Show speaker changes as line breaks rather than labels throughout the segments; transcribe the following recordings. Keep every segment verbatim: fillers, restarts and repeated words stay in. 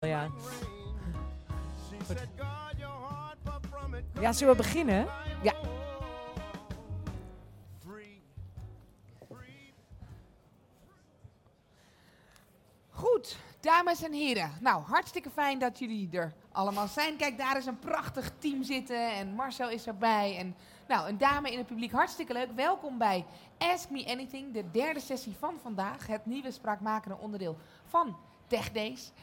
Ja. Goed. Ja, zullen we beginnen?
Ja. Goed, dames en heren. Nou, hartstikke fijn dat jullie er allemaal zijn. Kijk, daar is een prachtig team zitten en Marcel is erbij. En nou, een dame in het publiek, hartstikke leuk. Welkom bij Ask Me Anything, de derde sessie van vandaag. Het nieuwe spraakmakende onderdeel van Tech Days.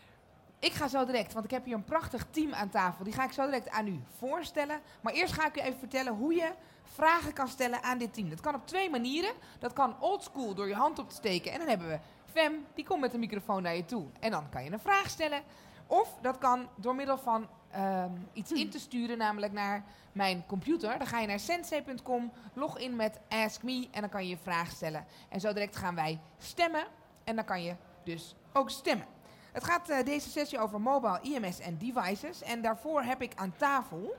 Ik ga zo direct, want ik heb hier een prachtig team aan tafel. Die ga ik zo direct aan u voorstellen. Maar eerst ga ik u even vertellen hoe je vragen kan stellen aan dit team. Dat kan op twee manieren. Dat kan oldschool door je hand op te steken. En dan hebben we Fem, die komt met de microfoon naar je toe. En dan kan je een vraag stellen. Of dat kan door middel van um, iets in te sturen, namelijk naar mijn computer. Dan ga je naar sensei punt com, log in met Ask Me en dan kan je je vraag stellen. En zo direct gaan wij stemmen. En dan kan je dus ook stemmen. Het gaat uh, deze sessie over mobile, I M S en devices. En daarvoor heb ik aan tafel,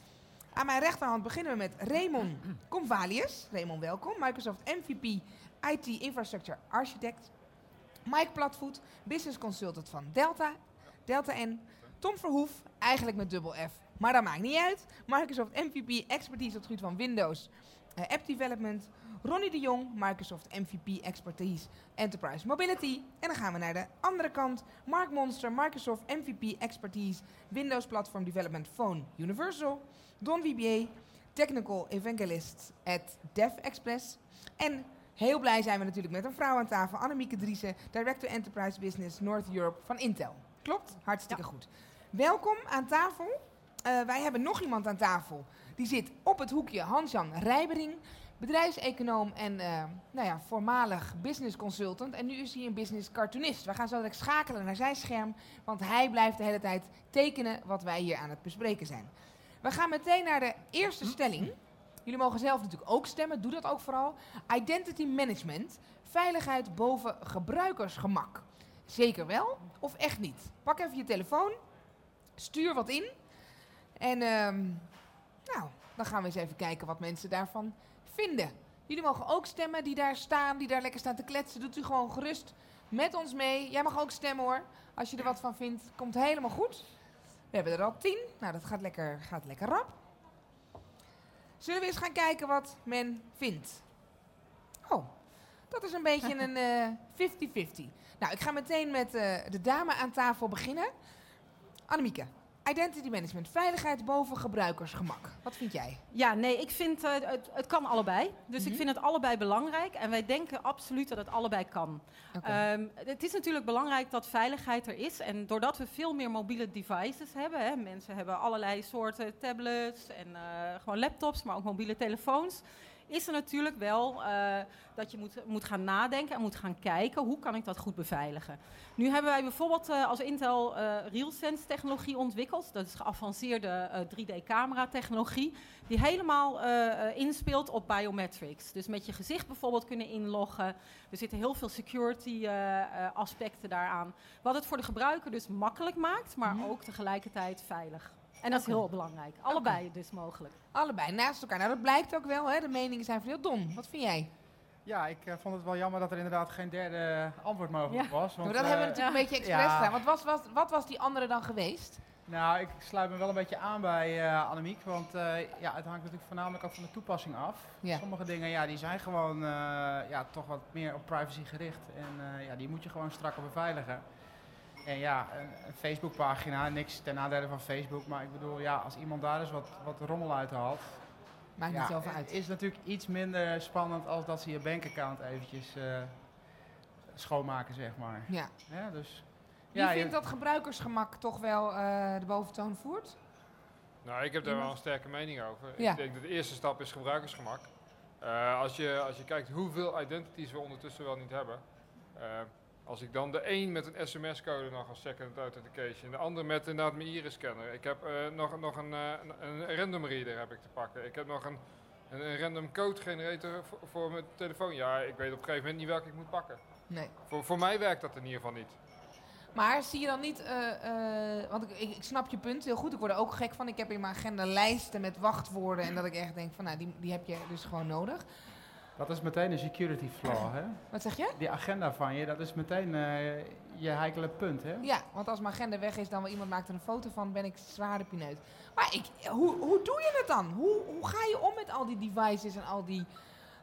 aan mijn rechterhand beginnen we met Raymond Convalius. Raymond, welkom. Microsoft M V P, I T Infrastructure Architect. Mike Platvoet, Business Consultant van Delta, Delta N. Tom Verhoef, eigenlijk met dubbel F, maar dat maakt niet uit. Microsoft M V P, expertise op het gebied van Windows, uh, App Development. Ronnie de Jong, Microsoft M V P Expertise Enterprise Mobility. En dan gaan we naar de andere kant. Mark Monster, Microsoft M V P Expertise Windows Platform Development Phone Universal. Don V B A, Technical Evangelist at DevExpress. En heel blij zijn we natuurlijk met een vrouw aan tafel, Annemieke Driessen, Director Enterprise Business North Europe van Intel. Klopt? Hartstikke ja. goed. Welkom aan tafel. Uh, wij hebben nog iemand aan tafel. Die zit op het hoekje, Hans-Jan Rijbering. Bedrijfseconoom en uh, nou ja, voormalig business consultant. En nu is hij een business cartoonist. We gaan zo direct schakelen naar zijn scherm, want hij blijft de hele tijd tekenen wat wij hier aan het bespreken zijn. We gaan meteen naar de eerste stelling. Jullie mogen zelf natuurlijk ook stemmen, doe dat ook vooral. Identity management, veiligheid boven gebruikersgemak. Zeker wel of echt niet? Pak even je telefoon, stuur wat in. En um, nou, dan gaan we eens even kijken wat mensen daarvan vinden. Jullie mogen ook stemmen die daar staan, die daar lekker staan te kletsen. Doet u gewoon gerust met ons mee. Jij mag ook stemmen hoor, als je er wat van vindt. Komt helemaal goed. We hebben er al tien. Nou, dat gaat lekker, gaat lekker rap. Zullen we eens gaan kijken wat men vindt? Oh, dat is een beetje een uh, vijftig vijftig. Nou, ik ga meteen met uh, de dame aan tafel beginnen. Annemieke. Identity management, veiligheid boven gebruikersgemak. Wat vind jij?
Ja, nee, ik vind uh, het, het kan allebei. Dus mm-hmm. ik vind het allebei belangrijk. En wij denken absoluut dat het allebei kan. Okay. Um, het is natuurlijk belangrijk dat veiligheid er is. En doordat we veel meer mobiele devices hebben. Hè, mensen hebben allerlei soorten tablets en uh, gewoon laptops, maar ook mobiele telefoons. Is er natuurlijk wel uh, dat je moet, moet gaan nadenken en moet gaan kijken, hoe kan ik dat goed beveiligen? Nu hebben wij bijvoorbeeld uh, als Intel uh, RealSense technologie ontwikkeld. Dat is geavanceerde uh, drie D-camera technologie, die helemaal uh, inspeelt op biometrics. Dus met je gezicht bijvoorbeeld kunnen inloggen. Er zitten heel veel security uh, uh, aspecten daaraan. Wat het voor de gebruiker dus makkelijk maakt, maar mm-hmm. ook tegelijkertijd veilig. En dat is heel belangrijk. Allebei okay. dus mogelijk.
Allebei, naast elkaar. Nou, dat blijkt ook wel. Hè? De meningen zijn verdeeld. Don, wat vind jij?
Ja, ik uh, vond het wel jammer dat er inderdaad geen derde antwoord mogelijk
ja.
was. Want,
maar dat uh, hebben we natuurlijk ja. een beetje expres gedaan. Ja. Wat was, was, wat was die andere dan geweest?
Nou, ik sluit me wel een beetje aan bij uh, Annemiek. Want uh, ja, het hangt natuurlijk voornamelijk ook van de toepassing af. Ja. Sommige dingen ja, die zijn gewoon uh, ja, toch wat meer op privacy gericht. En uh, ja, die moet je gewoon strakker beveiligen. En ja, een, een Facebookpagina, niks ten nadele van Facebook. Maar ik bedoel, ja, als iemand daar eens wat, wat rommel uit haalt.
Maakt
ja,
niet zoveel uit.
Is natuurlijk iets minder spannend als dat ze je bankaccount eventjes uh, schoonmaken, zeg maar.
Ja.
ja dus,
Wie
ja,
vindt
je,
dat gebruikersgemak toch wel uh, de boventoon voert?
Nou, ik heb daar wel een sterke mening over.
Ja.
Ik denk dat de eerste stap is gebruikersgemak. Uh, als, je, als je kijkt hoeveel identities we ondertussen wel niet hebben. Uh, Als ik dan de een met een sms-code nog als second authentication, de ander met inderdaad mijn iris-scanner. Ik heb uh, nog, nog een, uh, een, een random reader heb ik te pakken. Ik heb nog een, een, een random code generator voor, voor mijn telefoon. Ja, ik weet op een gegeven moment niet welke ik moet pakken.
Nee.
Voor, voor mij werkt dat in ieder geval niet.
Maar zie je dan niet, uh, uh, want ik, ik, ik snap je punt heel goed. Ik word er ook gek van. Ik heb in mijn agenda lijsten met wachtwoorden en dat ik echt denk van nou, die, die heb je dus gewoon nodig.
Dat is meteen een security flaw, hè?
Wat zeg je?
Die agenda van je, dat is meteen uh, je heikele punt, hè?
Ja, want als mijn agenda weg is, dan wel iemand maakt er een foto van, ben ik zware pineut. Maar ik, hoe, hoe doe je het dan? Hoe, hoe ga je om met al die devices en al die...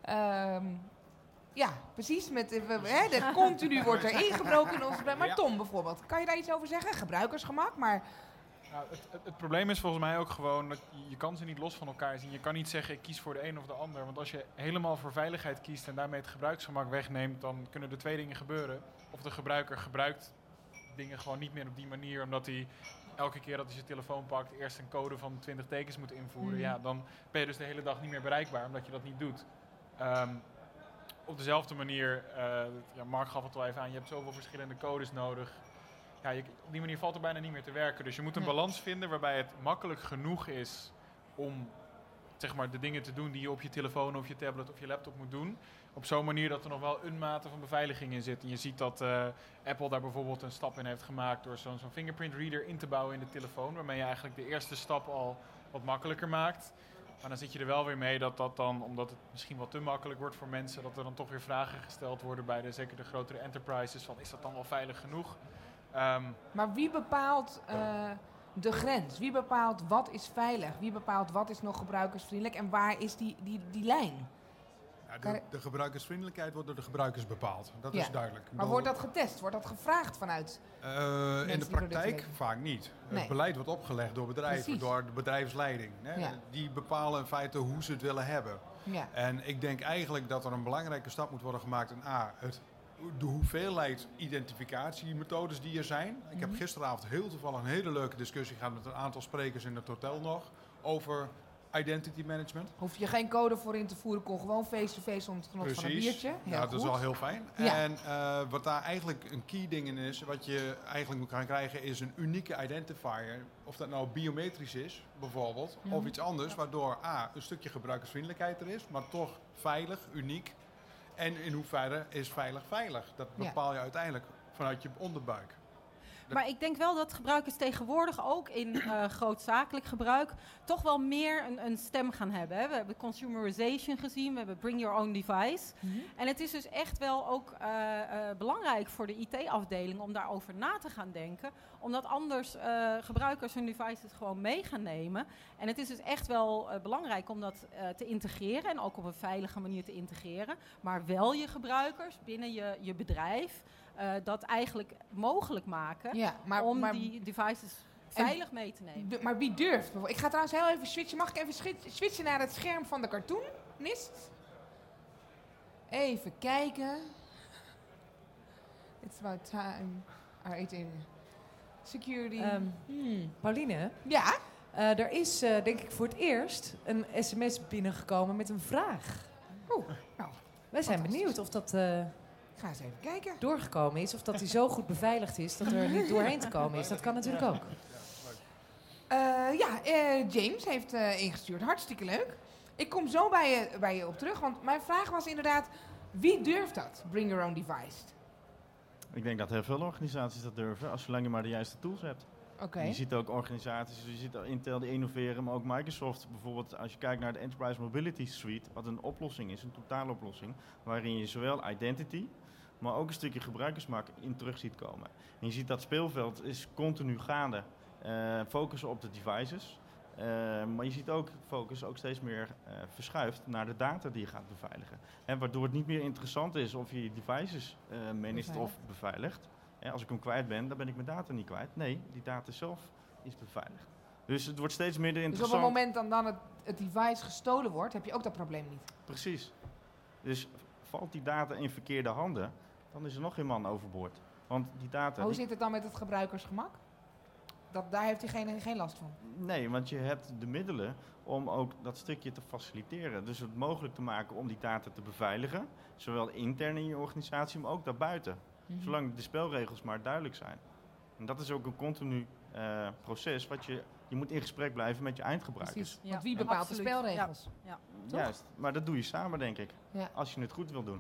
Um, ja, precies. Met, uh, hè, de continu wordt er ingebroken in ons bedrijf. Maar Tom bijvoorbeeld, kan je daar iets over zeggen? Gebruikersgemak, maar...
Nou, het, het, het probleem is volgens mij ook gewoon dat je, je kan ze niet los van elkaar zien. Je kan niet zeggen ik kies voor de een of de ander. Want als je helemaal voor veiligheid kiest en daarmee het gebruiksgemak wegneemt, dan kunnen er twee dingen gebeuren. Of de gebruiker gebruikt dingen gewoon niet meer op die manier, omdat hij elke keer dat hij zijn telefoon pakt eerst een code van twintig tekens moet invoeren. Mm. Ja, dan ben je dus de hele dag niet meer bereikbaar, omdat je dat niet doet. Um, op dezelfde manier, uh, ja, Mark gaf het al even aan, je hebt zoveel verschillende codes nodig. Ja, je, op die manier valt er bijna niet meer te werken. Dus je moet een nee. balans vinden waarbij het makkelijk genoeg is om zeg maar, de dingen te doen die je op je telefoon of je tablet of je laptop moet doen. Op zo'n manier dat er nog wel een mate van beveiliging in zit. En je ziet dat uh, Apple daar bijvoorbeeld een stap in heeft gemaakt door zo'n, zo'n fingerprint reader in te bouwen in de telefoon. Waarmee je eigenlijk de eerste stap al wat makkelijker maakt. Maar dan zit je er wel weer mee dat dat dan, omdat het misschien wat te makkelijk wordt voor mensen, dat er dan toch weer vragen gesteld worden bij de, zeker de grotere enterprises. Van, is dat dan wel veilig genoeg? Um,
maar wie bepaalt uh, de grens? Wie bepaalt wat is veilig? Wie bepaalt wat is nog gebruikersvriendelijk? En waar is die, die, die lijn?
Ja, de, de gebruikersvriendelijkheid wordt door de gebruikers bepaald. Dat
ja.
is duidelijk.
Maar wordt dat getest? Wordt dat gevraagd vanuit
uh, In de praktijk vaak niet. Nee. Het beleid wordt opgelegd door bedrijven, Precies. door de bedrijfsleiding. Hè? Ja. Die bepalen in feite hoe ze het willen hebben. Ja. En ik denk eigenlijk dat er een belangrijke stap moet worden gemaakt in A, het de hoeveelheid identificatiemethodes die er zijn. Mm-hmm. Ik heb gisteravond heel toevallig een hele leuke discussie gehad met een aantal sprekers in het hotel nog over identity management.
Hoef je geen code voor in te voeren, kon gewoon face-to-face onder het genot van een biertje. Heel
ja, dat
goed.
is wel heel fijn. Ja. En uh, wat daar eigenlijk een key ding in is, wat je eigenlijk moet gaan krijgen, is een unieke identifier. Of dat nou biometrisch is, bijvoorbeeld, mm-hmm. of iets anders, waardoor A, een stukje gebruikersvriendelijkheid er is, maar toch veilig, uniek. En in hoeverre is veilig veilig? Dat bepaal je uiteindelijk vanuit je onderbuik.
Maar ik denk wel dat gebruikers tegenwoordig ook in uh, grootzakelijk gebruik toch wel meer een, een stem gaan hebben. Hè. We hebben consumerization gezien, we hebben bring your own device. Mm-hmm. En het is dus echt wel ook uh, uh, belangrijk voor de I T-afdeling om daarover na te gaan denken. Omdat anders uh, gebruikers hun devices gewoon mee gaan nemen. En het is dus echt wel uh, belangrijk om dat uh, te integreren en ook op een veilige manier te integreren. Maar wel je gebruikers binnen je, je bedrijf uh, dat eigenlijk mogelijk maken ja, maar, om maar, die devices veilig mee te nemen.
D- maar wie durft? Ik ga trouwens heel even switchen. Mag ik even switchen naar het scherm van de cartoonist? Even kijken. It's about time. Alright, security.
Um, hmm, Pauline?
Ja?
Uh, er is, uh, denk ik, voor het eerst een sms binnengekomen met een vraag.
Oeh, nou.
Wij zijn benieuwd of dat uh,
Ga eens even kijken.
doorgekomen is. Of dat hij zo goed beveiligd is dat er niet doorheen te komen is. Dat kan natuurlijk ook.
Uh, ja, uh, James heeft uh, ingestuurd. Hartstikke leuk. Ik kom zo bij je, bij je op terug. Want mijn vraag was inderdaad, wie durft dat? Bring your own device.
Ik denk dat heel veel organisaties dat durven, als zolang je maar de juiste tools hebt.
Okay.
Je ziet ook organisaties, je ziet Intel die innoveren, maar ook Microsoft bijvoorbeeld, als je kijkt naar de Enterprise Mobility Suite, wat een oplossing is, een totaaloplossing, waarin je zowel identity, maar ook een stukje gebruikersgemak in terug ziet komen. En je ziet dat speelveld is continu gaande, uh, focussen op de devices, uh, maar je ziet ook focus ook steeds meer uh, verschuift naar de data die je gaat beveiligen. En waardoor het niet meer interessant is of je je devices uh, managt of beveiligt. Ja, als ik hem kwijt ben, dan ben ik mijn data niet kwijt. Nee, die data zelf is beveiligd. Dus het wordt steeds minder interessant.
Dus op het moment dat dan het, het device gestolen wordt, heb je ook dat probleem niet?
Precies. Dus valt die data in verkeerde handen, dan is er nog geen man overboord. Want die data...
Hoe
die...
zit het dan met het gebruikersgemak? Dat, daar heeft hij geen, geen last van?
Nee, want je hebt de middelen om ook dat stukje te faciliteren. Dus het mogelijk te maken om die data te beveiligen. Zowel intern in je organisatie, maar ook daarbuiten. Mm-hmm. Zolang de spelregels maar duidelijk zijn. En dat is ook een continu uh, proces wat je... Je moet in gesprek blijven met je eindgebruikers.
Precies, want wie bepaalt Absoluut. de spelregels?
Ja.
Ja. Juist, maar dat doe je samen, denk ik. Ja. Als je het goed wil doen.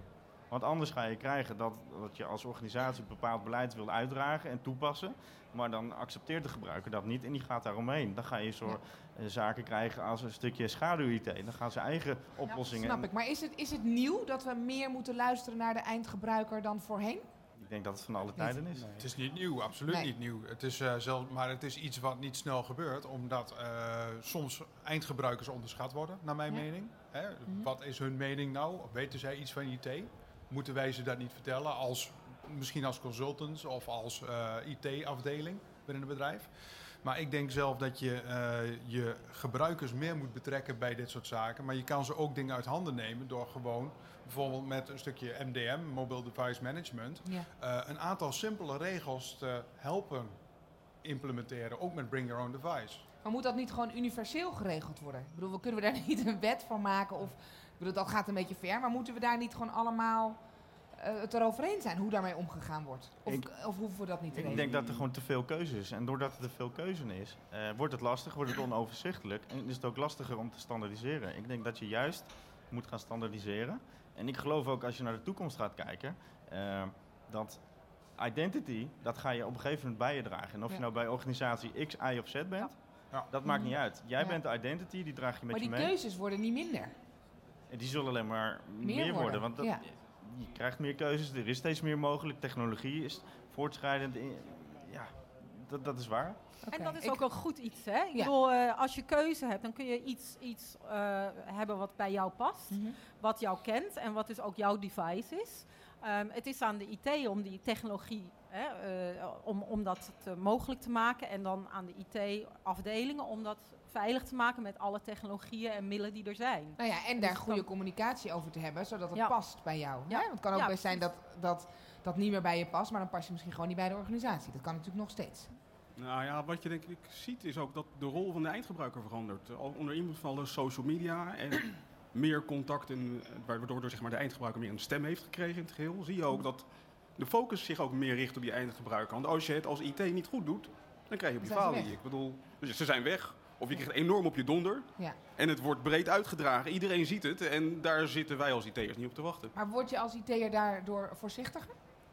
Want anders ga je krijgen dat, dat je als organisatie een bepaald beleid wil uitdragen en toepassen. Maar dan accepteert de gebruiker dat niet en die gaat daaromheen. Dan ga je zo ja. uh, zaken krijgen als een stukje schaduw-I T. Dan gaan ze eigen oplossingen...
Ja, snap ik. Maar is het, is het nieuw dat we meer moeten luisteren naar de eindgebruiker dan voorheen?
Ik denk dat het van alle tijden is.
Nee. Het is niet nieuw, absoluut nee. niet nieuw. Het is, uh, zelf, maar het is iets wat niet snel gebeurt, omdat uh, soms eindgebruikers onderschat worden, naar mijn ja. mening. Hè? Mm-hmm. Wat is hun mening nou? Weten zij iets van I T? Moeten wij ze dat niet vertellen, als, misschien als consultants of als uh, I T-afdeling binnen een bedrijf? Maar ik denk zelf dat je uh, je gebruikers meer moet betrekken bij dit soort zaken. Maar je kan ze ook dingen uit handen nemen door gewoon... bijvoorbeeld met een stukje M D M, Mobile Device Management, ja. uh, een aantal simpele regels te helpen implementeren, ook met Bring Your Own Device.
Maar moet dat niet gewoon universeel geregeld worden? Ik bedoel, kunnen we daar niet een wet van maken? Of, ik bedoel, dat gaat een beetje ver, maar moeten we daar niet gewoon allemaal uh, het erover eens zijn hoe daarmee omgegaan wordt? Of, ik, of hoeven we dat niet te regelen?
Ik denk dat er gewoon te veel keuze is. En doordat er te veel keuze is, uh, wordt het lastig, wordt het onoverzichtelijk en is het ook lastiger om te standaardiseren. Ik denk dat je juist moet gaan standaardiseren. En ik geloof ook, als je naar de toekomst gaat kijken, uh, dat identity, dat ga je op een gegeven moment bij je dragen. En of ja. je nou bij organisatie X, Y of Z bent, ja. Ja. dat maakt niet uit. Jij ja. bent de identity, die draag je met
maar
je mee.
Maar die keuzes worden niet minder.
En die zullen alleen maar meer,
meer worden.
worden. Want dat,
ja.
je krijgt meer keuzes, er is steeds meer mogelijk. Technologie is voortschrijdend. Ja, dat, dat is waar.
Okay. En dat is ik ook een goed iets, hè? Ik ja. bedoel, uh, als je keuze hebt, dan kun je iets, iets uh, hebben wat bij jou past, mm-hmm. wat jou kent en wat dus ook jouw device is. Um, het is aan de I T om die technologie, hè, uh, om, om dat te mogelijk te maken en dan aan de I T-afdelingen om dat veilig te maken met alle technologieën en middelen die er zijn.
Nou ja, en daar dus goede dan... communicatie over te hebben, zodat het ja. past bij jou. Ja. Hè? Want het kan ook ja, best zijn dat, dat dat niet meer bij je past, maar dan pas je misschien gewoon niet bij de organisatie. Dat kan natuurlijk nog steeds.
Nou ja, wat je denk ik ziet is ook dat de rol van de eindgebruiker verandert. Onder invloed van de social media en meer contact, en, waardoor zeg maar, de eindgebruiker meer een stem heeft gekregen in het geheel, zie je ook dat de focus zich ook meer richt op die eindgebruiker. Want als je het als I T niet goed doet, dan krijg je op je falie. Ik bedoel, dus ze zijn weg. Of je krijgt enorm op je donder. Ja. En het wordt breed uitgedragen. Iedereen ziet het en daar zitten wij als I T'ers niet op te wachten.
Maar word je als I T'er daardoor voorzichtiger?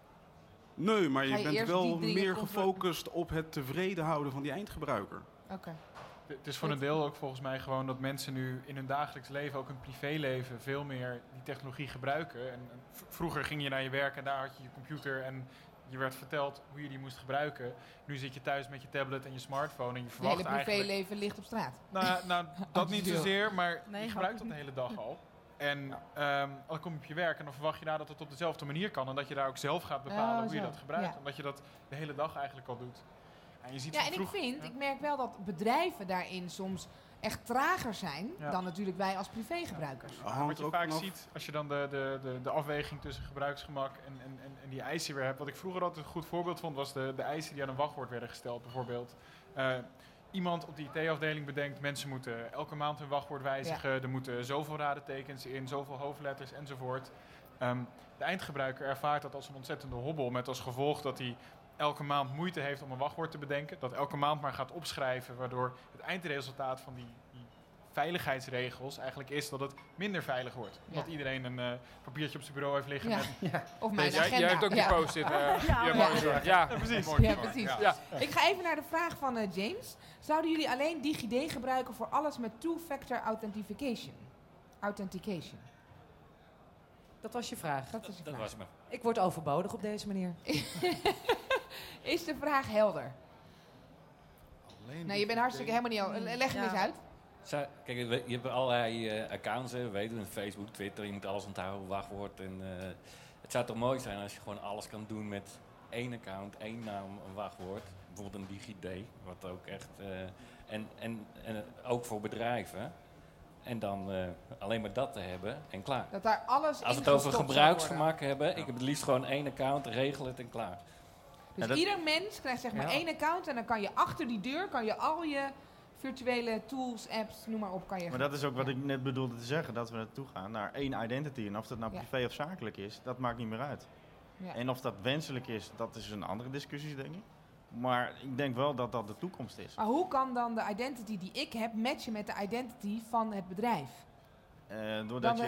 Nee, maar je, je bent wel meer gefocust op het tevreden houden van die eindgebruiker.
Oké. Okay.
Het is voor een deel ook volgens mij gewoon dat mensen nu in hun dagelijks leven, ook hun privéleven, veel meer die technologie gebruiken. En, en v- vroeger ging je naar je werk en daar had je je computer en je werd verteld hoe je die moest gebruiken. Nu zit je thuis met je tablet en je smartphone en je verwacht eigenlijk...
Je hele privéleven ligt op straat.
Nou, nou dat niet zozeer, maar nee, je gebruikt dat de hele dag al. En ja. um, dan kom je op je werk en dan verwacht je daar dat het op dezelfde manier kan. En dat je daar ook zelf gaat bepalen oh, hoe je dat gebruikt. Ja. Omdat je dat de hele dag eigenlijk al doet. En je ziet
ja, en
vroeg,
ik vind,
ja.
ik merk wel dat bedrijven daarin soms echt trager zijn ja. dan natuurlijk wij als privégebruikers.
Ja. Ja, wat je vaak nog... ziet, als je dan de, de, de, de afweging tussen gebruiksgemak en, en, en, en die eisen weer hebt. Wat ik vroeger altijd een goed voorbeeld vond, was de, de eisen die aan een wachtwoord werden gesteld. Bijvoorbeeld, uh, iemand op de I T-afdeling bedenkt, mensen moeten elke maand hun wachtwoord wijzigen. Ja. Er moeten zoveel radentekens in, zoveel hoofdletters enzovoort. Um, de eindgebruiker ervaart dat als een ontzettende hobbel, met als gevolg dat hij elke maand moeite heeft om een wachtwoord te bedenken. Dat elke maand maar gaat opschrijven, waardoor het eindresultaat van die, die veiligheidsregels eigenlijk is dat het minder veilig wordt. Ja. Omdat iedereen een uh, papiertje op zijn bureau heeft liggen.
Ja.
Met,
ja. Of mijn
dus
agenda.
Jij, jij hebt ook
ja.
die post-it. Uh,
ja.
Ja,
Ja.
ja. Ja,
precies.
Ja, precies. Ja. Ja. Ik ga even naar de vraag van uh, James. Zouden jullie alleen DigiD gebruiken voor alles met two-factor authentication? Authentication.
Dat was je vraag.
Dat was je
dat
vraag.
was me.
Ik word overbodig op deze manier.
Is de vraag helder?
Alleen
nee, je bent hartstikke helemaal niet al. Leg hem
ja.
eens uit.
Zo, kijk, je hebt allerlei uh, accounts, hè, we weten het, Facebook, Twitter, je moet alles onthouden, wachtwoord. En, uh, het zou toch mooi zijn als je gewoon alles kan doen met één account, één naam, een wachtwoord. Bijvoorbeeld een DigiD, wat ook echt... Uh, en, en, en ook voor bedrijven. En dan uh, alleen maar dat te hebben en klaar.
Dat daar alles
Als
in
we het over
gestopt
gebruiksgemak hebben, ja. Ik heb het liefst gewoon één account, regel het en klaar.
Dus
ja, dat...
ieder mens krijgt zeg maar ja. één account en dan kan je achter die deur kan je al je virtuele tools, apps, noem maar op, kan je...
Maar dat is ook wat ik net bedoelde te zeggen, dat we naartoe gaan naar één identity. En of dat nou ja. privé of zakelijk is, dat maakt niet meer uit. Ja. En of dat wenselijk is, dat is een andere discussie, denk ik. Maar ik denk wel dat dat de toekomst is.
Maar hoe kan dan de identity die ik heb matchen met de identity van het bedrijf?
Uh, doordat je, je...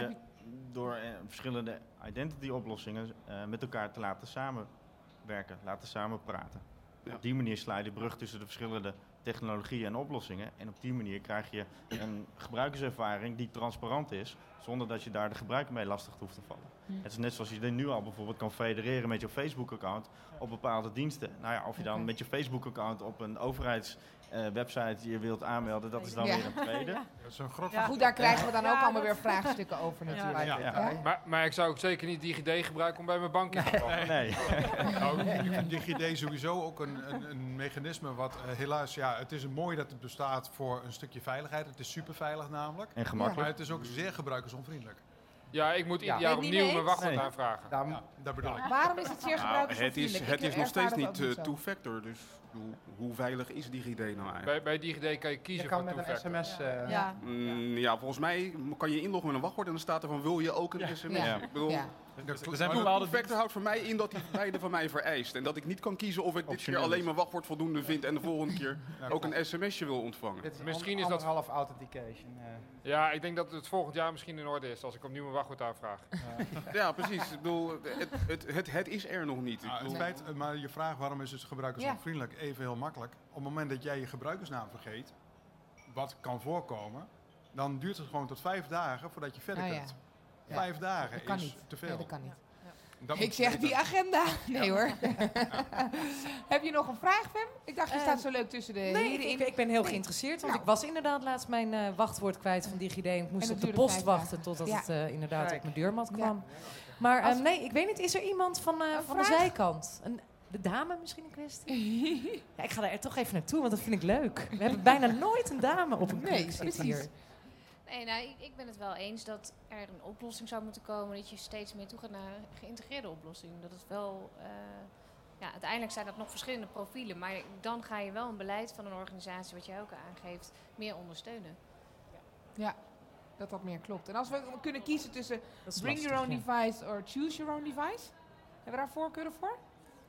door uh, verschillende identity-oplossingen uh, met elkaar te laten samenwerken, laten samenpraten. Ja. Op die manier sla je de brug tussen de verschillende technologieën en oplossingen. En op die manier krijg je een gebruikerservaring die transparant is, zonder dat je daar de gebruiker mee lastig hoeft te vallen. Hm. Het is net zoals je dit nu al bijvoorbeeld kan federeren met je Facebook-account op bepaalde diensten. Nou ja, of je dan okay. met je Facebook-account op een overheidswebsite uh, je wilt aanmelden, dat is dan ja. weer een tweede. Ja.
Dat is een groot ja. Goed, daar krijgen we dan ja, ook allemaal weer vraagstukken over natuurlijk.
Ja. Ja. Ja. Ja. Maar, maar ik zou ook zeker niet DigiD gebruiken om bij mijn bank in te komen.
Nee. nee. Nou, ik vind DigiD sowieso ook een, een, een mechanisme wat uh, helaas, ja, het is mooi dat het bestaat voor een stukje veiligheid. Het is super veilig namelijk.
En gemakkelijk.
Maar het is ook zeer gebruikersonvriendelijk.
Ja, ik moet ieder ja. jaar opnieuw mijn wachtwoord nee. aanvragen.
Daar, ja, dat bedoel ik.
Waarom is het zeer gebruikersonvriendelijk?
Nou, het is, het is nog steeds niet uh, two-factor, dus hoe, hoe veilig is DigiD nou eigenlijk?
Bij, bij DigiD kan je kiezen
je kan
voor
met
two-factor.
een sms... Uh,
ja.
Mm, ja, volgens mij kan je inloggen met een wachtwoord en dan staat er van wil je ook een
ja.
sms?
Ja.
Ik bedoel,
ja.
Er zijn bepaalde two-factor houdt voor mij in dat die beide van mij vereist. En dat ik niet kan kiezen of ik dit keer alleen mijn wachtwoord voldoende vind en de volgende keer ja, ook een sms'je wil ontvangen.
Dit is misschien is dat half authentication. Uh.
Ja, ik denk dat het volgend jaar misschien in orde is als ik opnieuw mijn wachtwoord aanvraag.
Uh. Ja, precies. Ik bedoel, het, het, het, het is er nog niet.
Ja,
het
feit, maar je vraag waarom is het gebruikersvriendelijk ja. even heel makkelijk. Op het moment dat jij je gebruikersnaam vergeet, wat kan voorkomen, dan duurt het gewoon tot vijf dagen voordat je verder
oh,
kunt.
Ja.
Ja. Vijf dagen
is
niet. te veel.
Nee, dat kan niet.
Ja. Dat
ik zeg die agenda. Nee ja. hoor. Ja. Heb je nog een vraag, Fem? Ik dacht, je uh, staat zo leuk tussen de
nee,
heren in.
Ik, ik ben heel nee. geïnteresseerd, want nou. ik was inderdaad laatst mijn uh, wachtwoord kwijt van DigiD. Ik moest op de post wachten totdat ja. het uh, inderdaad Kijk. op mijn deurmat kwam. Ja. Maar uh, nee, ik weet niet, is er iemand van, uh, van de zijkant? Een, de dame misschien een kwestie? Ja, ik ga daar toch even naartoe, want dat vind ik leuk. We hebben bijna nooit een dame op een
nee,
zitten hier.
Nee, nou, ik, ik ben het wel eens dat er een oplossing zou moeten komen. Dat je steeds meer toe gaat naar een geïntegreerde oplossing. Dat het wel, uh, ja, uiteindelijk zijn dat nog verschillende profielen. Maar dan ga je wel een beleid van een organisatie, wat jij ook aangeeft, meer ondersteunen.
Ja, ja dat dat meer klopt. En als we kunnen kiezen tussen bring your own ja. device or choose your own device. Hebben we daar voorkeuren voor?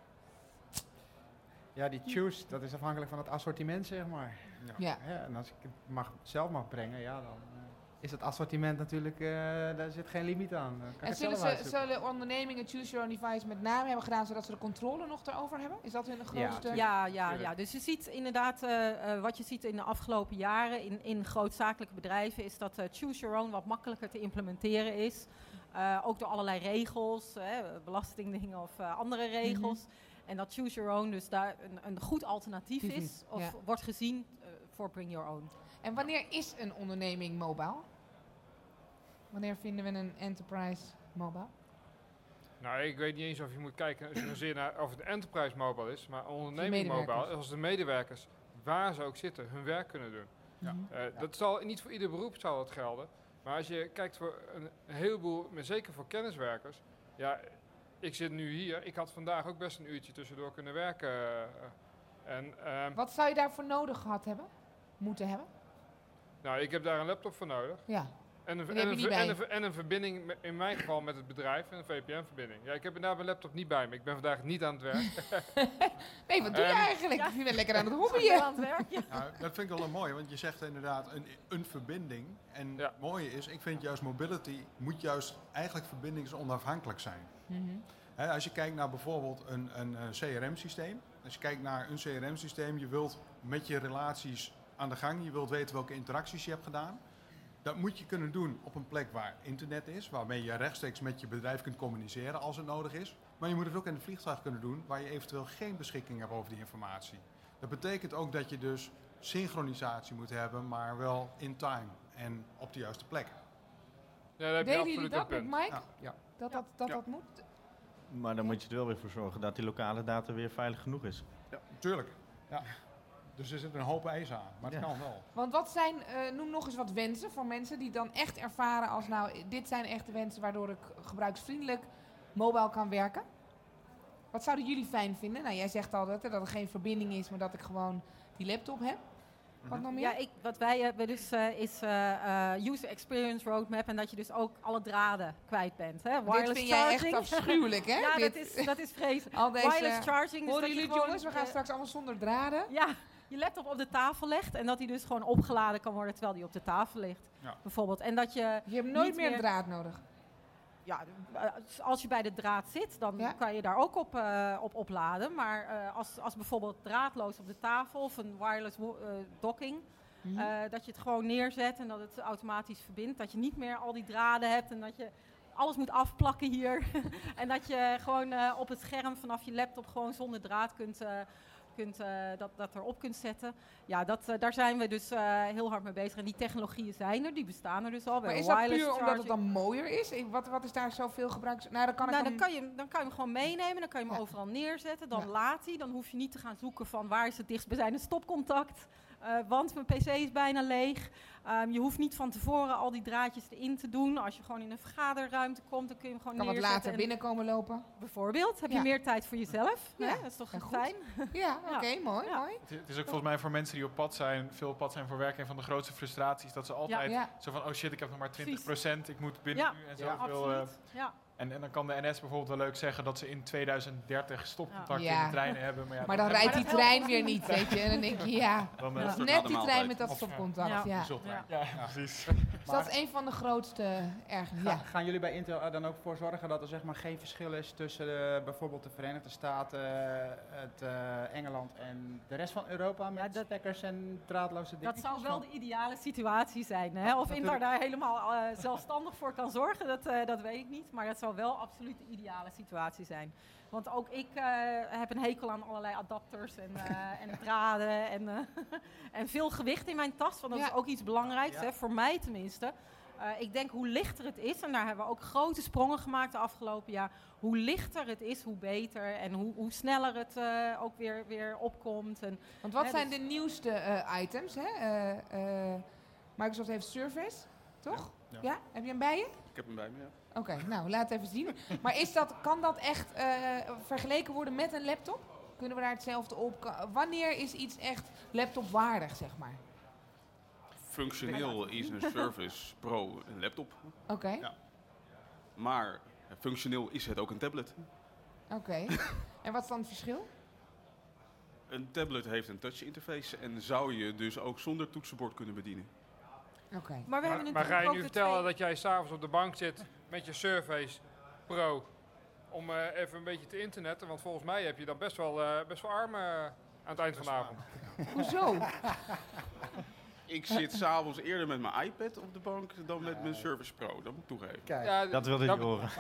Ja, die choose, dat is afhankelijk van het assortiment, zeg maar. Ja. Ja. Ja, en als ik het mag, zelf mag brengen, ja, dan uh, is het assortiment natuurlijk, uh, daar zit geen limiet aan.
En zullen, ze, zullen ondernemingen choose your own device met name hebben gedaan, zodat ze de controle nog erover hebben? Is dat hun grootste?
Ja, ja, ja, ja. Dus je ziet inderdaad, uh, uh, wat je ziet in de afgelopen jaren in, in grootzakelijke bedrijven, is dat uh, choose your own wat makkelijker te implementeren is. Uh, ook door allerlei regels, uh, belastingdingen of uh, andere regels. Mm-hmm. En dat choose your own dus daar een, een goed alternatief is, is of ja. wordt gezien voor uh, bring your own.
En wanneer is een onderneming mobile? Wanneer vinden we een enterprise mobile?
Nou, ik weet niet eens of je moet kijken zozeer naar of het enterprise mobile is, maar onderneming mobile, als de medewerkers, waar ze ook zitten, hun werk kunnen doen. Ja. Uh, ja. Dat zal niet voor ieder beroep zal dat gelden, maar als je kijkt voor een, een heleboel, maar zeker voor kenniswerkers, ja, ik zit nu hier, ik had vandaag ook best een uurtje tussendoor kunnen werken. Uh, en, uh,
Wat zou je daarvoor nodig gehad hebben? Moeten hebben?
Nou, ik heb daar een laptop voor nodig.
Ja.
En een, en, een, ver, en, een, en een verbinding, me, in mijn geval met het bedrijf, een V P N-verbinding. Ja, ik heb inderdaad mijn laptop niet bij me. Ik ben vandaag niet aan het werk.
Nee, wat doe je um, eigenlijk? Ja. Je bent lekker aan het hobbyen.
aan het werk. Ja. Nou, dat vind ik wel mooi, want je zegt inderdaad een, een verbinding. En ja. het mooie is, ik vind juist mobility moet juist eigenlijk verbindingsonafhankelijk zijn. Mm-hmm. He, als je kijkt naar bijvoorbeeld een, een, een C R M-systeem. Als je kijkt naar een C R M-systeem, je wilt met je relaties aan de gang. Je wilt weten welke interacties je hebt gedaan. Dat moet je kunnen doen op een plek waar internet is. Waarmee je rechtstreeks met je bedrijf kunt communiceren als het nodig is. Maar je moet het ook in een vliegtuig kunnen doen waar je eventueel geen beschikking hebt over die informatie. Dat betekent ook dat je dus synchronisatie moet hebben, maar wel in time en op de juiste plek.
Ja, daar heb je
Deden jullie dat met Mike?
Ja. Ja.
Dat dat, dat,
ja.
dat moet?
Maar dan moet je er wel weer voor zorgen dat die lokale data weer veilig genoeg is.
Ja, tuurlijk. Ja. Dus er zit een hoop eisen aan, maar het ja. kan wel.
Want wat zijn, uh, noem nog eens wat wensen voor mensen die dan echt ervaren als nou, dit zijn echt de wensen waardoor ik gebruiksvriendelijk mobile kan werken. Wat zouden jullie fijn vinden? Nou, jij zegt altijd hè, dat er geen verbinding is, maar dat ik gewoon die laptop heb. Wat nog meer?
Ja, ik, wat wij hebben dus uh, is uh, uh, user experience roadmap en dat je dus ook alle draden kwijt bent. Hè? Wireless
Dit vind
charging.
jij echt afschuwelijk, hè?
Ja,
Dit.
dat is, dat is vreselijk.
Al deze,
wireless charging. Dus
horen jullie
gewoon,
jongens? We gaan uh, straks allemaal zonder draden.
Ja, je laptop op de tafel legt en dat die dus gewoon opgeladen kan worden terwijl die op de tafel ligt. Ja. Bijvoorbeeld. En dat je,
je hebt nooit meer een draad nodig.
ja, als je bij de draad zit, dan ja. kan je daar ook op, uh, op opladen. Maar uh, als, als bijvoorbeeld draadloos op de tafel of een wireless uh, docking... Mm-hmm. Uh, dat je het gewoon neerzet en dat het automatisch verbindt. Dat je niet meer al die draden hebt en dat je alles moet afplakken hier. En dat je gewoon uh, op het scherm vanaf je laptop gewoon zonder draad kunt... Uh, Kunt, uh, dat, dat erop kunt zetten. Ja, dat, uh, daar zijn we dus uh, heel hard mee bezig. En die technologieën zijn er, die bestaan er dus al.
Maar is dat puur charging. Omdat het dan mooier is? Wat, wat is daar zoveel gebruik? Nou, dan kan,
nou,
ik
dan, kan je, dan kan je hem gewoon meenemen, dan kan je hem ja. overal neerzetten. Dan ja. laat hij, dan hoef je niet te gaan zoeken van waar is het dichtstbijzijnde stopcontact. Uh, want mijn pc is bijna leeg. Um, je hoeft niet van tevoren al die draadjes erin te doen. Als je gewoon in een vergaderruimte komt, dan kun je hem gewoon
kan
neerzetten.
Kan wat later binnenkomen lopen?
Bijvoorbeeld. Heb ja. je meer tijd voor jezelf. Ja. Hè? Dat is toch ja, fijn?
Ja, oké, okay, mooi, ja. mooi.
Het, het is ook volgens mij voor mensen die op pad zijn, veel op pad zijn voor werk, een van de grootste frustraties. Dat ze altijd ja. zo van, oh shit, ik heb nog maar twintig procent. Ik moet binnen
ja.
nu en
ja,
zoveel...
Ja, ja.
En, en dan kan de N S bijvoorbeeld wel leuk zeggen dat ze in tweeduizend dertig stopcontacten
ja.
in de treinen hebben. Maar, ja,
maar dan, dan rijdt die trein weer niet, weet je. En dan denk je, ja,
dan,
uh, net die trein met dat stopcontact. Ja,
ja.
ja.
ja. ja precies.
Dus dat is een van de grootste ergernissen.
Ja. Gaan jullie bij Intel er dan ook voor zorgen dat er zeg maar geen verschil is tussen de, bijvoorbeeld de Verenigde Staten, het, uh, Engeland en de rest van Europa met ja, dat, stekkers en draadloze dingen?
Dat zou wel de ideale situatie zijn. Hè? Of Intel daar helemaal uh, zelfstandig voor kan zorgen, dat, uh, dat weet ik niet. Maar dat zou wel absoluut de ideale situatie zijn. Want ook ik uh, heb een hekel aan allerlei adapters en, uh, en draden en, uh, en veel gewicht in mijn tas. Want dat ja. is ook iets belangrijks, ja. hè, voor mij tenminste. Uh, ik denk hoe lichter het is, en daar hebben we ook grote sprongen gemaakt de afgelopen jaar. Hoe lichter het is, hoe beter en hoe, hoe sneller het uh, ook weer, weer opkomt. En,
Want wat
hè,
zijn
dus
de nieuwste uh, items? Hè? Uh, uh, Microsoft heeft Surface, toch? Ja. ja. Heb je hem bij je?
Ik heb hem bij me, ja.
Oké, okay, nou, laat even zien. Maar is dat, kan dat echt uh, vergeleken worden met een laptop? Kunnen we daar hetzelfde op? Wanneer is iets echt laptopwaardig, zeg maar?
Functioneel is een Surface Pro een laptop.
Oké. Okay.
Ja. Maar functioneel is het ook een tablet.
Oké. Okay. En wat is dan het verschil?
Een tablet heeft een touch interface en zou je dus ook zonder toetsenbord kunnen bedienen.
Okay.
Maar, we
maar,
hebben
maar ga je nu vertellen
twee...
dat jij s'avonds op de bank zit met je Surface Pro om uh, even een beetje te internetten? Want volgens mij heb je dan best wel, uh, best wel arm uh, aan het eind van de avond.
Hoezo?
Ik zit s'avonds eerder met mijn iPad op de bank dan met mijn Surface Pro. Dat moet ik toegeven.
Kijk, ja, dat wilde ik horen.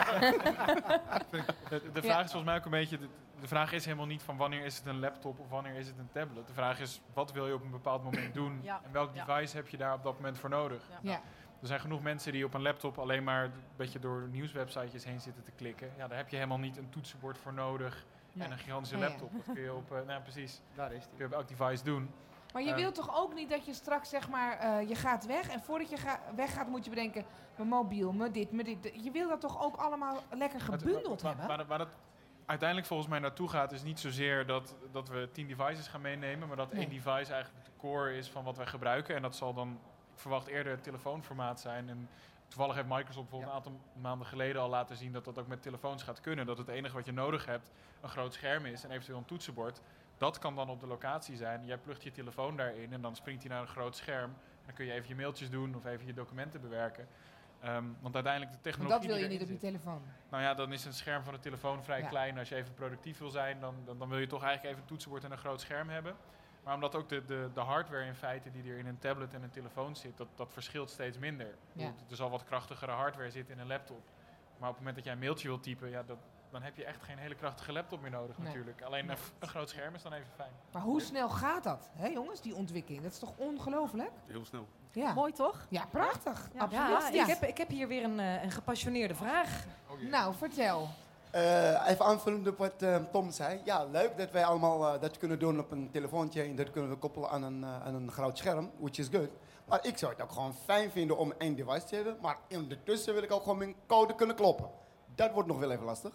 de, de vraag is volgens mij ook een beetje... De, de vraag is helemaal niet van wanneer is het een laptop of wanneer is het een tablet. De vraag is, wat wil je op een bepaald moment doen? Ja. En welk device ja. heb je daar op dat moment voor nodig?
Ja. Ja.
Er zijn genoeg mensen die op een laptop alleen maar een beetje door nieuwswebsitejes heen zitten te klikken. Ja, daar heb je helemaal niet een toetsenbord voor nodig. Nee. En een gigantische ja, laptop. Ja. Dat kun je op, uh, nou precies,
daar is die.
kun je op elk device doen.
Maar je uh, wilt toch ook niet dat je straks, zeg maar, uh, je gaat weg. En voordat je ga- weggaat moet je bedenken, mijn mobiel, mijn dit, mijn dit. Je wil dat toch ook allemaal lekker gebundeld
maar,
hebben?
Maar, maar, maar dat uiteindelijk volgens mij naartoe gaat is niet zozeer dat, dat we tien devices gaan meenemen. Maar dat nee. één device eigenlijk de core is van wat wij gebruiken. En dat zal dan, ik verwacht eerder het telefoonformaat zijn. En toevallig heeft Microsoft bijvoorbeeld ja. een aantal maanden geleden al laten zien dat dat ook met telefoons gaat kunnen. Dat het enige wat je nodig hebt een groot scherm is en eventueel een toetsenbord. Dat kan dan op de locatie zijn. Jij plugt je telefoon daarin en dan springt hij naar een groot scherm. Dan kun je even je mailtjes doen of even je documenten bewerken. Um, want uiteindelijk de technologie...
Maar dat wil je niet op je telefoon?
Nou ja, dan is een scherm van de telefoon vrij ja. klein. Als je even productief wil zijn, dan, dan, dan wil je toch eigenlijk even een toetsenbord en een groot scherm hebben. Maar omdat ook de, de, de hardware in feite die er in een tablet en een telefoon zit, dat, dat verschilt steeds minder. Ja. Er zal wat krachtigere hardware zitten in een laptop. Maar op het moment dat jij een mailtje wilt typen, ja, dat, dan heb je echt geen hele krachtige laptop meer nodig nee. natuurlijk. Alleen nee. een, een groot scherm is dan even fijn.
Maar hoe snel gaat dat, hè, jongens, die ontwikkeling? Dat is toch ongelooflijk?
Heel snel.
Ja.
Mooi toch?
Ja, prachtig.
Ja, absoluut. Ja, ik, heb, ik heb hier weer een, uh, een gepassioneerde vraag.
Oh, yeah. Nou, vertel.
Uh, even aanvullend op wat uh, Tom zei. Ja, leuk dat wij allemaal uh, dat kunnen doen op een telefoontje. En dat kunnen we koppelen aan een, uh, aan een groot scherm, which is good. Maar ik zou het ook gewoon fijn vinden om één device te hebben. Maar ondertussen wil ik ook gewoon mijn code kunnen kloppen. Dat wordt nog wel even lastig.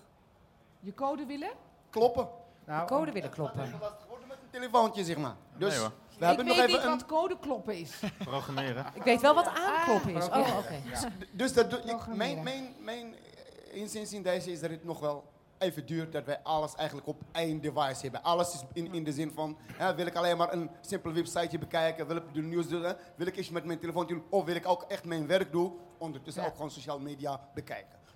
Je code willen?
Kloppen.
Nou, de code willen kloppen.
Dat is lastig worden met een telefoontje, zeg maar. Dus
nee,
we hebben
ik
nog
weet
even
niet
een...
wat code kloppen is.
Programmeren.
Ik weet wel wat aankloppen is.
Ah,
oh, oké. Okay.
Ja. Dus dat doe ik, mijn, mijn, mijn inziens in deze is dat het nog wel even duurt dat wij alles eigenlijk op één device hebben. Alles is in, in de zin van, hè, wil ik alleen maar een simpel websiteje bekijken, wil ik de nieuws doen, hè, wil ik iets met mijn telefoon doen, of wil ik ook echt mijn werk doen, ondertussen ja. ook gewoon sociale media bekijken.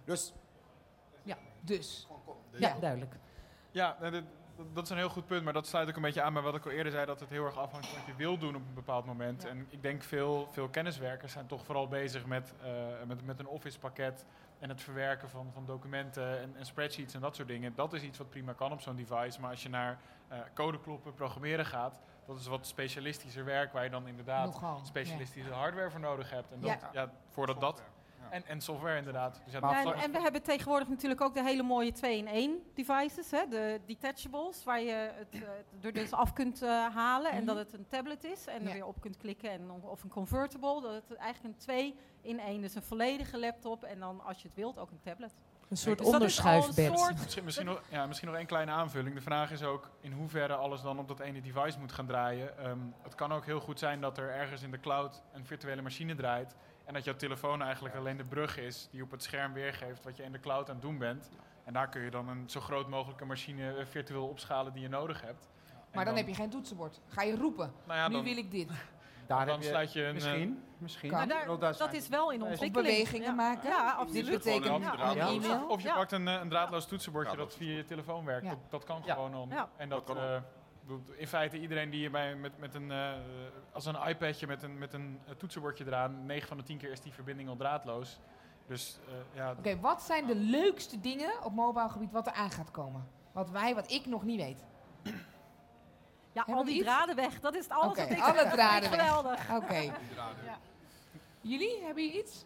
Dus.
Ja, dus.
Ja, duidelijk.
Ja, dat, dat is een heel goed punt, maar dat sluit ook een beetje aan bij wat ik al eerder zei, dat het heel erg afhangt van wat je wil doen op een bepaald moment. Ja. En ik denk veel, veel kenniswerkers zijn toch vooral bezig met, uh, met, met een office pakket en het verwerken van, van documenten en, en spreadsheets en dat soort dingen. Dat is iets wat prima kan op zo'n device, maar als je naar uh, code kloppen, programmeren gaat, dat is wat specialistischer werk waar je dan inderdaad Nogal, specialistische ja. hardware voor nodig hebt. En dat, ja. Ja, voordat dat... Ja. En, en software inderdaad. Dus ja,
ja, en, en we hebben tegenwoordig natuurlijk ook de hele mooie twee in één devices. Hè? De detachables, waar je het uh, er dus af kunt uh, halen. Mm-hmm. En dat het een tablet is. En ja. er weer op kunt klikken. En, of een convertible. Dat het eigenlijk een twee in één. Dus een volledige laptop. En dan als je het wilt ook een tablet.
Een soort dus onderschuifbed.
Soort misschien, misschien, nog, ja, misschien nog één kleine aanvulling. De vraag is ook in hoeverre alles dan op dat ene device moet gaan draaien. Um, het kan ook heel goed zijn dat er ergens in de cloud een virtuele machine draait. En dat jouw telefoon eigenlijk alleen de brug is die op het scherm weergeeft wat je in de cloud aan het doen bent. En daar kun je dan een zo groot mogelijke machine virtueel opschalen die je nodig hebt.
Maar dan, dan heb je geen toetsenbord. Ga je roepen, nou ja, nu dan, wil ik dit.
Daar dan sluit je een...
Misschien, misschien.
Kan. Daar, dat, dat is wel in ontwikkeling.
Of bewegingen ja. maken.
Ja, absoluut.
Dit betekent
ja.
ja. een e-mail.
Of, of je ja. pakt een, een draadloos toetsenbordje ja, dat via je telefoon werkt. Ja. Dat, dat kan ja. gewoon al. Ja. En dat... dat uh, in feite iedereen die bij met, met een, uh, als een iPadje met een, met een toetsenbordje eraan, negen van de tien keer is die verbinding al draadloos. Dus, uh, ja.
Oké, okay, wat zijn de leukste dingen op mobile gebied wat er aan gaat komen? Wat wij, wat ik nog niet weet.
Ja, al die draden weg. Dat is het alles.
Oké, okay, alle draden weg.
Geweldig.
Oké. Okay. Ja. Jullie, hebben jullie iets?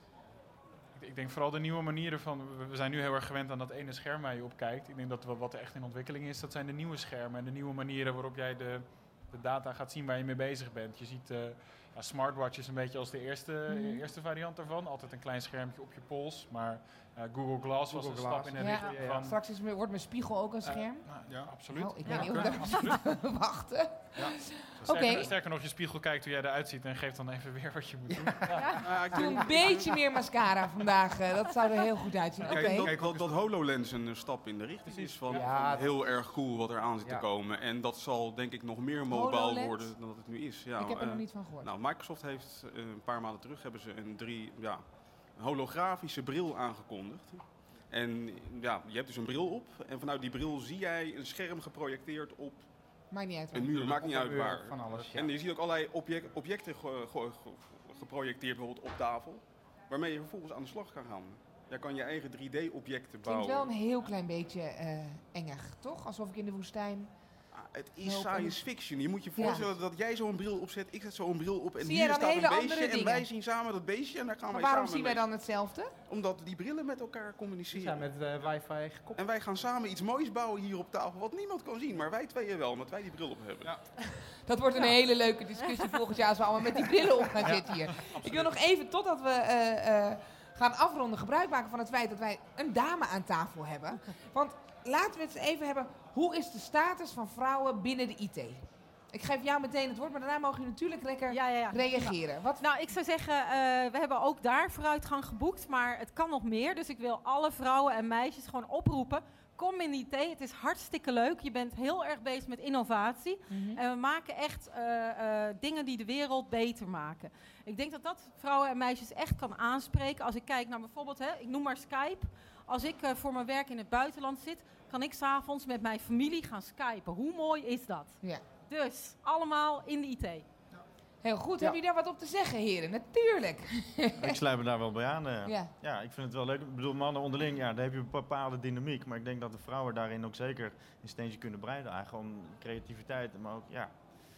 Ik denk vooral de nieuwe manieren van... We zijn nu heel erg gewend aan dat ene scherm waar je op kijkt. Ik denk dat wat er echt in ontwikkeling is, dat zijn de nieuwe schermen. En de nieuwe manieren waarop jij de, de data gaat zien waar je mee bezig bent. Je ziet uh, ja, smartwatches een beetje als de eerste, mm. eerste variant daarvan. Altijd een klein schermpje op je pols. Maar uh, Google Glass was Google een Glass. stap in de
ja.
richting
ja, ja. van... Straks is, wordt mijn spiegel ook een scherm? Uh,
nou, ja, absoluut.
Oh, ik
ja,
weet niet hoe dat moet wachten.
Ja. Sterker, okay. sterker nog, je spiegel kijkt hoe jij eruit ziet en geeft dan even weer wat je moet doen.
Ja. Ja. Ja, doe een beetje meer mascara vandaag. Uh, dat zou er heel goed uitzien.
Kijk, okay. kijk dat, dat HoloLens een stap in de richting is van, ja, van heel erg cool wat er aan zit ja. te komen. En dat zal denk ik nog meer mobile HoloLens? worden dan dat het nu is. Ja,
ik heb er
uh,
nog niet van gehoord.
Nou, Microsoft heeft uh, een paar maanden terug hebben ze een drie, ja, een holografische bril aangekondigd. En ja, je hebt dus een bril op en vanuit die bril zie jij een scherm geprojecteerd op
maakt niet uit
een muur. Maakt niet uit waar. Van alles, ja. En je ziet ook allerlei object, objecten ge, ge, ge, geprojecteerd bijvoorbeeld op tafel, waarmee je vervolgens aan de slag kan gaan. Jij kan je eigen drie D-objecten bouwen.
Klinkt wel een heel klein beetje uh, engig, toch? Alsof ik in de woestijn...
Ah, het is science fiction. Je moet je voorstellen ja. dat jij zo'n bril opzet, ik zet zo'n bril op en
zie
hier staat een beestje en wij zien samen dat beestje en daar gaan
maar
wij
waarom
samen
zien wij dan hetzelfde?
Omdat die brillen met elkaar communiceren.
Ja, met uh, wifi gekoppeld.
En wij gaan samen iets moois bouwen hier op tafel wat niemand kan zien, maar wij tweeën wel, omdat wij die bril op hebben. Ja.
Dat wordt een ja. hele leuke discussie volgend jaar als we allemaal met die brillen op gaan ja. zitten hier. Absoluut. Ik wil nog even, totdat we uh, uh, gaan afronden, gebruik maken van het feit dat wij een dame aan tafel hebben. Want laten we het even hebben, hoe is de status van vrouwen binnen de I T? Ik geef jou meteen het woord, maar daarna mogen jullie natuurlijk lekker ja, ja, ja. reageren.
Nou, Wat? nou, ik zou zeggen, uh, we hebben ook daar vooruitgang geboekt, maar het kan nog meer. Dus ik wil alle vrouwen en meisjes gewoon oproepen. Kom in de I T, het is hartstikke leuk. Je bent heel erg bezig met innovatie. Mm-hmm. En we maken echt uh, uh, dingen die de wereld beter maken. Ik denk dat dat vrouwen en meisjes echt kan aanspreken. Als ik kijk naar bijvoorbeeld, hè, ik noem maar Skype. Als ik uh, voor mijn werk in het buitenland zit, kan ik 's avonds met mijn familie gaan skypen. Hoe mooi is dat?
Ja.
Dus, allemaal in de I T.
Heel goed. Ja. Hebben jullie daar wat op te zeggen, heren? Natuurlijk.
Ik sluit me daar wel bij aan. Uh, ja. ja, ik vind het wel leuk. Ik bedoel, mannen onderling, ja, daar heb je een bepaalde dynamiek. Maar ik denk dat de vrouwen daarin ook zeker een steentje kunnen breiden. Eigenlijk om creativiteit, maar ook, ja...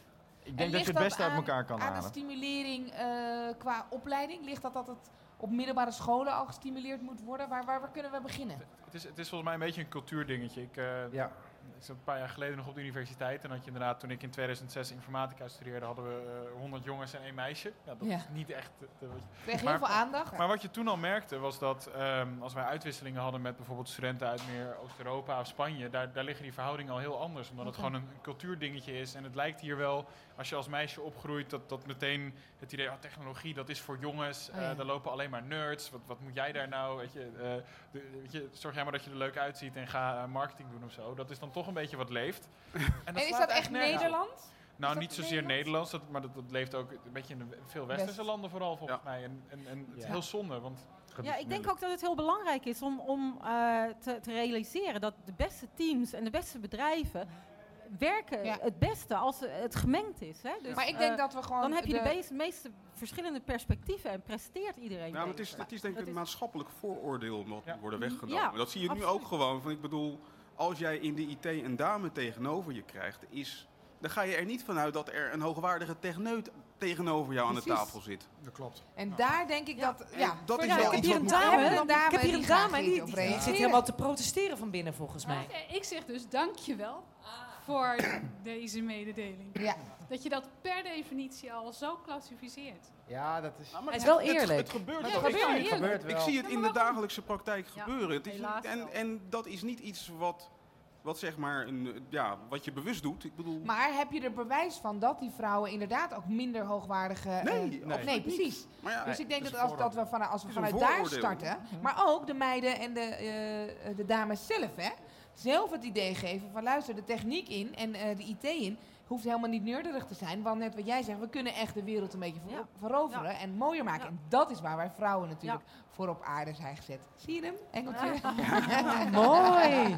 Ik denk dat je het beste uit elkaar kan halen.
Aan de stimulering uh, qua opleiding? Ligt dat dat het op middelbare scholen al gestimuleerd moet worden? Waar, waar, waar kunnen we beginnen?
Het is, het is volgens mij een beetje een cultuurdingetje. Ik, uh, ja. ik zat een paar jaar geleden nog op de universiteit. En had je inderdaad, toen ik in tweeduizend zes informatica studeerde, hadden we uh, honderd jongens en één meisje. Ja, dat ja. is niet echt... Uh,
Kreeg heel veel aandacht.
Maar wat je toen al merkte was dat um, als wij uitwisselingen hadden met bijvoorbeeld studenten uit meer Oost-Europa of Spanje, daar, daar liggen die verhoudingen al heel anders. Omdat okay. het gewoon een, een cultuurdingetje is. En het lijkt hier wel, als je als meisje opgroeit, dat, dat meteen het idee, oh, technologie, dat is voor jongens. Uh, oh, ja. Daar lopen alleen maar nerds. Wat, wat moet jij daar nou? Weet je, uh, de, weet je, zorg jij maar dat je er leuk uitziet en ga uh, marketing doen of zo. Dat is dan toch een beetje wat leeft.
En, en is dat echt Nederland?
Nou, niet zozeer Nederlands, dat, maar dat, dat leeft ook een beetje in de, veel westerse West. landen vooral volgens ja. mij. En, en, en ja. het is heel zonde, want...
Ja, ik denk ook dat het heel belangrijk is om, om uh, te, te realiseren dat de beste teams en de beste bedrijven werken ja. het beste als het gemengd is. Hè? Dus,
maar ik denk uh, dat we gewoon...
Dan heb je de, de meeste, meeste verschillende perspectieven en presteert iedereen.
Ja, maar het is, het is denk ik een is... maatschappelijk vooroordeel wat ja. worden weggenomen.
Ja,
dat zie je absoluut. nu ook gewoon. Van, ik bedoel, als jij in de I T een dame tegenover je krijgt, is... dan ga je er niet vanuit dat er een hoogwaardige techneut tegenover jou Precies. aan de tafel zit.
Dat klopt.
En ja. daar denk ik ja. dat... Ja,
dat is
ja,
wel
ik
iets
heb hier een dame,
een dame,
ik heb hier een dame die, die, die zit helemaal te protesteren van binnen volgens mij.
Ja, ik zeg dus dankjewel voor deze mededeling. Ja. Dat je dat per definitie al zo klassificeert.
Ja, dat is...
Het is wel eerlijk.
Het, het gebeurt
ja,
wel.
Het gebeurt
ik,
eerlijk.
ik zie het in de dagelijkse praktijk ja, gebeuren. Het is,
helaas
en, en dat is niet iets wat... Wat zeg maar, een, ja, wat je bewust doet. Ik bedoel...
Maar heb je er bewijs van dat die vrouwen inderdaad ook minder hoogwaardige...
Nee,
uh, nee. nee precies.
Maar ja,
dus ik denk
dat,
dat als, dat we van, als we vanuit daar starten... Maar ook de meiden en de, uh, de dames zelf, hè. Zelf het idee geven van luister, de techniek in en uh, de I T in... hoeft helemaal niet neurderig te zijn. Want net wat jij zegt, we kunnen echt de wereld een beetje ver- ja. veroveren ja. en mooier maken. Ja. En dat is waar wij vrouwen natuurlijk ja. voor op aarde zijn gezet. Zie je hem, Engeltje?
Ja. Mooi!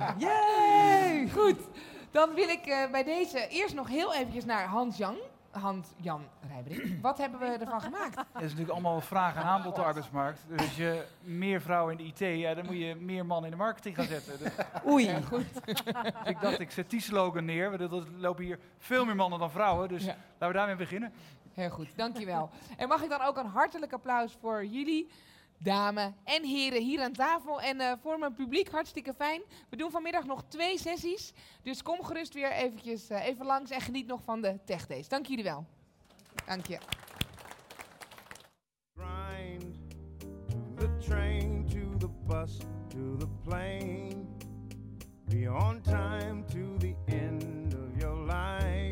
Yay! Goed, dan wil ik uh, bij deze eerst nog heel eventjes naar Hans-Jan. Hans-Jan Rijbering. Wat hebben we ervan gemaakt?
Het is natuurlijk allemaal vraag en aanbod op de arbeidsmarkt. Dus als je meer vrouwen in de I T, ja, dan moet je meer mannen in de marketing gaan zetten. Dus
Oei. Ja, goed.
Dus ik dacht, ik zet die slogan neer. Want er lopen hier veel meer mannen dan vrouwen. Dus ja. laten we daarmee beginnen.
Heel goed, dankjewel. En mag ik dan ook een hartelijk applaus voor jullie, dames en heren, hier aan tafel. En uh, voor mijn publiek, hartstikke fijn. We doen vanmiddag nog twee sessies. Dus kom gerust weer eventjes, uh, even langs en geniet nog van de Tech Days. Dank jullie wel. Dank je.
Grind to the train, to the bus, to the plane. Be on time to